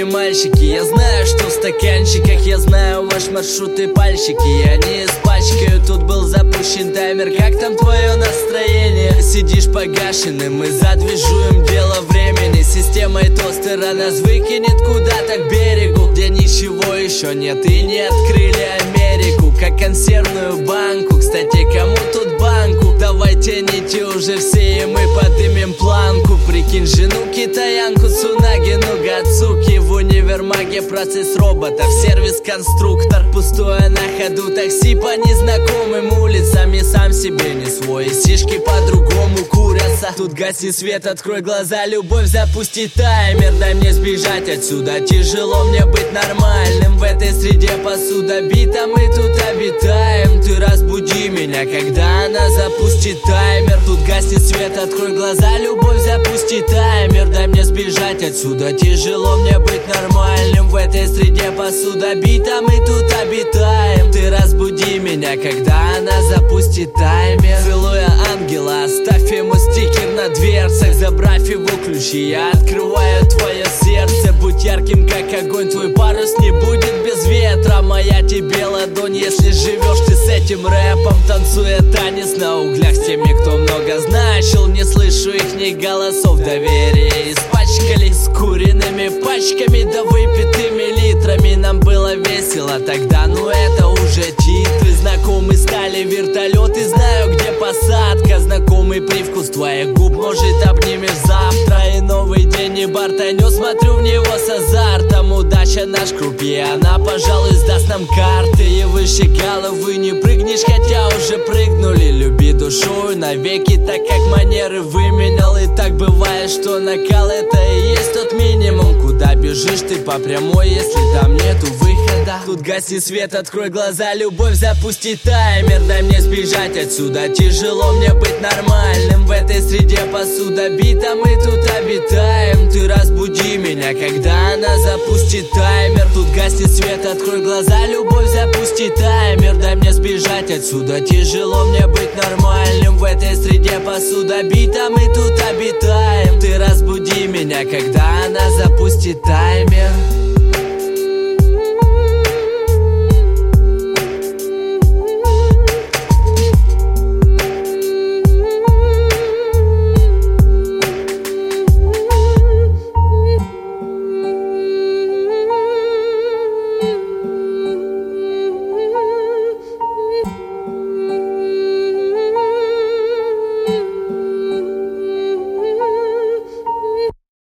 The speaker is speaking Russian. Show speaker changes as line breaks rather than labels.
девочки, мальчики, я знаю, что в стаканчиках, я знаю ваш маршрут и пальчики, и они испачкают. Тут был запущен таймер, как там твое настроение? Сидишь погашенным, мы задвижуем дело времени. Системой тостера нас выкинет куда-то к берегу, где ничего еще нет и не открыли Америку, как консервную банку. Кстати, кому тут банку? Давайте тяните уже все, и мы подымем планку. Прикинь, жену китаянку, Цунаги, Нугацуки. В универмаге процесс роботов, сервис-конструктор. Пустое на ходу такси по незнакомым улицам. И сам себе не свой, и сишки по-другому курятся. Тут гаси свет, открой глаза, любовь, запусти таймер. Дай мне сбежать отсюда, тяжело мне быть нормальным. В этой среде посуда бита, мы тут обитаем. Ты разбуди меня, когда она запустит таймер. Тут гаснет свет, открой глаза, любовь, запусти таймер. Дай мне сбежать отсюда, тяжело мне быть нормальным. В этой среде посуда бита, мы тут обитаем. Ты разбуди меня, когда она запустит таймер. Целуя ангела, оставь ему стикер на дверцах. Забрав его ключи, я открываю твое сердце. Будь ярким, как огонь, твой парус не будет без ветра. Моя тебе ладонь, если живешь ты с этим рэпом. Танцуя танец на углях с теми, кто много значил. Не слышу ихних голосов, доверия испачкались. С куриными пачками да выпитыми литрами. Нам было весело тогда, но это уже титры. Знакомы стали вертолеты, знаю, где посадка. Знакомый привкус твоих губ, может, обнимешь завтра. И новый день и бартаню, смотрю в него с азартом. Удача наш крупье, она, пожалуй, сдаст нам карты. И выше головы не прыгнешь, хотя уже прыгнули. Люби душою навеки, так как манеры выменял. И так бывает, что накал это и есть тот минимум. Куда бежишь ты по прямой, если там нету выхода? Тут гаси свет, открой глаза, любовь, запусти таймер. Дай мне сбежать отсюда, тяжело мне быть нормальным. В этой среде посуда бита, мы тут обитаем. Ты разбуди меня, когда она запустит таймер. Тут гаснет свет, открой глаза, любовь, запусти таймер. Дай мне сбежать отсюда, тяжело мне быть нормальным. В этой среде посуда бита, мы тут обитаем. Ты разбуди меня, когда она запустит таймер.